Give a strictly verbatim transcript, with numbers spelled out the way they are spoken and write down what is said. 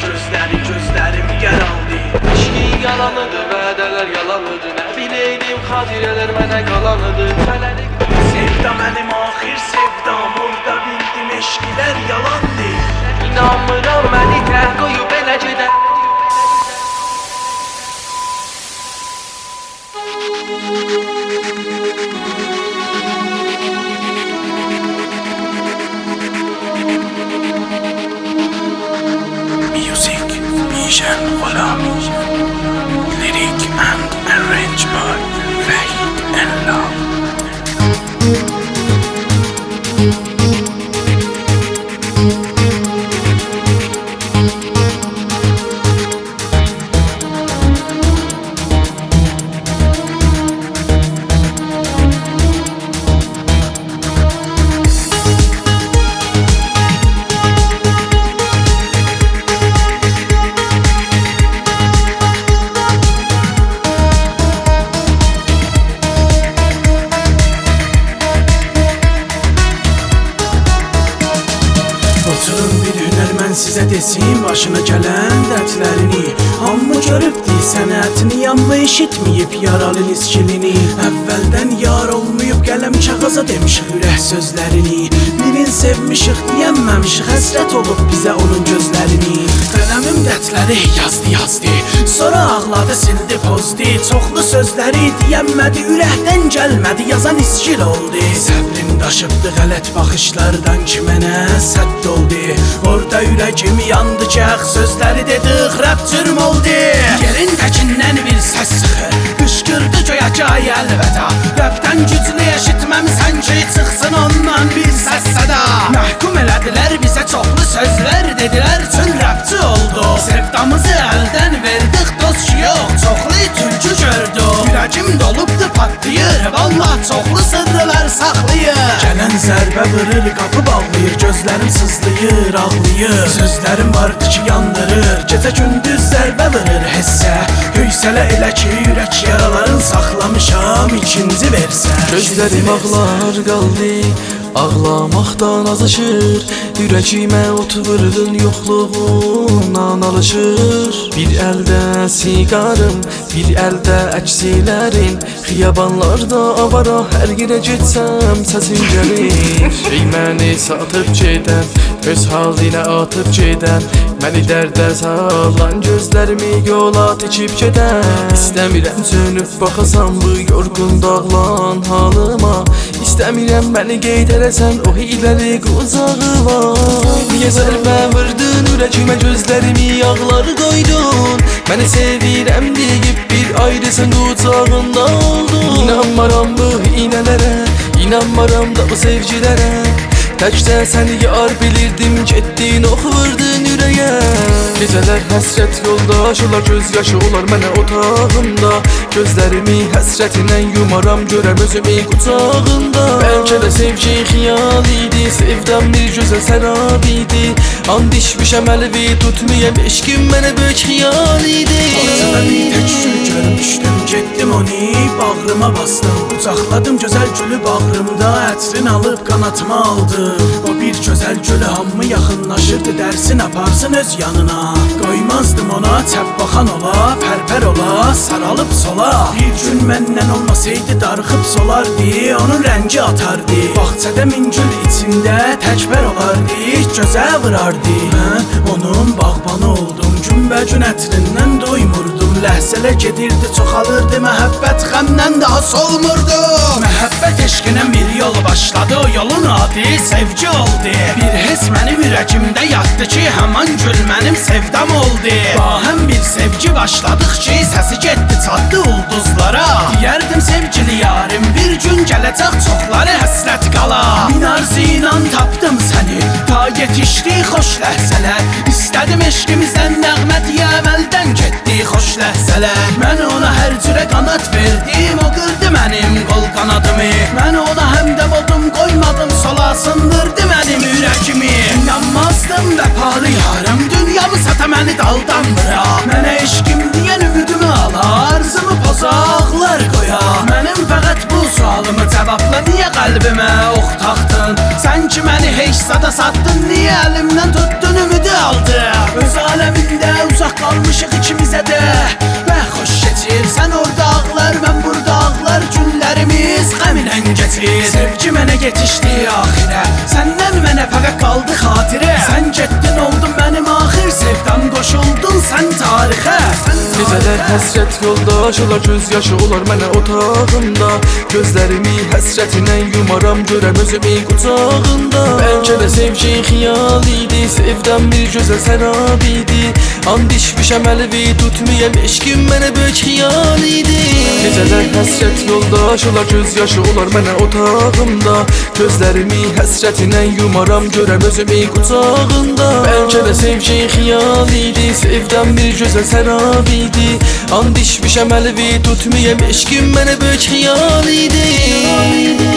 gözləri, gözlərim yaralı. İşkin yalanıdır, vədələr yalanıdır. Nə bileydim, xatirələr mənə qalanıdır. Fələlik Sevda mənim axir sevdam, orada bildim eşqilər yalandır. İnanmıram məni tək qoyub belə gedən. Music, Bijan Gholami. Lyric and arranged by Vahid Enlal. Oturun bir hünər mən sizə desin başına gələn dərdlərini. Amma görübdi sənətini, amma eşitməyib yaralı niskilini. Əvvəldən yar olmayıb qələm kağaza demişik ürək sözlərini. Birin sevmişik deyəmməmişik, həsrət olub bizə onun gözlərini. Qələmim dərdləri yazdı yazdı, sonra ağladı sildi pozdu. Çoxlu sözləri deyəmmədi, ürəkdən gəlmədi, yazan iskil oldu. Səbrim daşıbdı qələt baxışlardan ki mənə sədd oldu. Orada ürəyim yandı ki əx sözləri dedi xrəb cürm oldu. Yerin təkindən bir səs çıxır, qışqırdı göyə ki ay əlvəda. Rəbdən güclü eşitməmisən ki çıxsın ondan bir səs səda. Məhkum elədilər bizə çoxlu sözlər, dedilər üçün rəbçi oldu. Sevdamızı əldən verdik dost ki yox, çoxlu tülkü gördük. Ürəyim dolubdu patlayır, vallah çoxlu sırrılar saxlayır. Gələn zərbə vırır, qapı bağlayır, gözlərim sızlayır, ağlayır. Sözlərim vardı ki yandırır, gecə gündüz zərbə vırır hissə. Höysələ elə ki ürək yaraların saxlamışam ikinci versə. Gözlərim ağlar qaldı, ağlamaqdan azışır. Ürəkimə ot vurdun, yoxluğundan alışır. Bir əldə siqarım, bir əldə əksilərin. Xiyabanlarda avara, hər yerə getsəm səsin gəlir. Ey məni satıb gedən, öz halinə atıb gedən. Məni dərdə salan, gözlərimi yola tikib gedən. İstəmirəm sönüb baxasan bu yorğun dağlan halıma. İstəmirəm məni qeyd eləsən o hiləli qucağı var. Niyə zərbə vurdun ürəkimə, gözlərimi yağlar qoydun. Məni sevirəm deyib bir ayrısın qucağında oldun. İnanmaram bu iynələrə, inanmaram da bu sevgilərə. Təkdə səni yar bilirdim, getdin ox vurdun ürəyə. Gecələr həsrət yoldaş olar, göz yaşı olar mənə otağımda. Gözlərimi həsrətinlə yumaram, görəm özümü qucağında. Bəlkə də sevgi xiyal idi, sevdam bir gözəl sərab idi. And içmişəm əlvi tutmayam, eşqim mənə böyük xiyal idi. Ağzına bir tək gül görmüşdüm, getdim onu bağrıma bastım. Qucaqladım gözəl gülü bağrımda, ətrin alıb qanatıma aldım. O bir gözəl gülü hamı yaxınlaşırdı, dərsin aparsın öz yanına. Qoymazdım ona çəp baxan ola, pərpər ola, saralıb sola. Bir gün məndən olmasaydı darıxıb solardı, onun rəngi atardı. Bağçada min gül içində təkbər olardı, gözə vırardı. Mən onun bağbanı oldum, günbə-gün ətrindən doymurdum. Ləhzələ gedirdi, çoxalırdı, məhəbbət xəmdən daha solmurdu. Məhəbbət eşqinə bir yol başladı, o yolun adı sevgi oldu. Bir his mənim ürəkimdə yatdı ki, həman gül mənim sevdam oldu. Bahəm bir sevgi başladıq ki, səsi getdi çatdı ulduzlara. Deyərdim sevgili yarim, bir gün gələcək çoxları həsrət qala. Min arzu ilə tapdım səni, ta yetişdi xoş ləhzələr. İstədim eşqimizdən nəğmə deyə əməldən getdi xoş ləhzələr. Mən ona hər cürə qanat verdim, o qırdı mənim qol qanadımı. Mən ona həmdəm oldum, qoymadım sola, sındırdı mənim ürəkimi. İnanmazdım vəfalı yarım, dünyamı sata məni daldan bıra. Mənə eşqim deyən ümidimi ala, arzımı poza, ağlar qoya. Mənim fəqət bu sualımı cavabla, niyə qəlbimə ox taxdın? Sən ki məni heç zada satdın, niyə əlimdən tutdun ümidi aldı? Öz aləmində qalmışıq ikimizə də. Və xoş keçir, sən orada ağlar, mən burada ağlar. Günlərimiz qəmlə keçir. Sevgi mənə yetişdi axirə, səndən mənə fəqət qaldı xatirə. Sən getdin, oldun mənim axir, sevdam qoşuldun sən tarixə. Gecələr həsrət yoldaş olar, göz yaşı olar mənə otağımda. Gözlərimi həsrətinə yumaram, görəm özümü qucağında. Bəlkə də sevgin xiyal idi, sevdəm bir gözəl sərab idi. And içmişəm əlvi tutmayam, eşqim mənə böyük xiyal idi. Gecələr həsrət yoldaş olar, göz yaşı olar mənə otağımda. Gözlərimi həsrətinə yumaram, görəm özümü qucağında. Bəlkə də sevgin xiyal idi, sevdəm bir gözəl sərab idi. And içmişəm əlvi tutmayam, eşqim mənə böyük xiyal idi.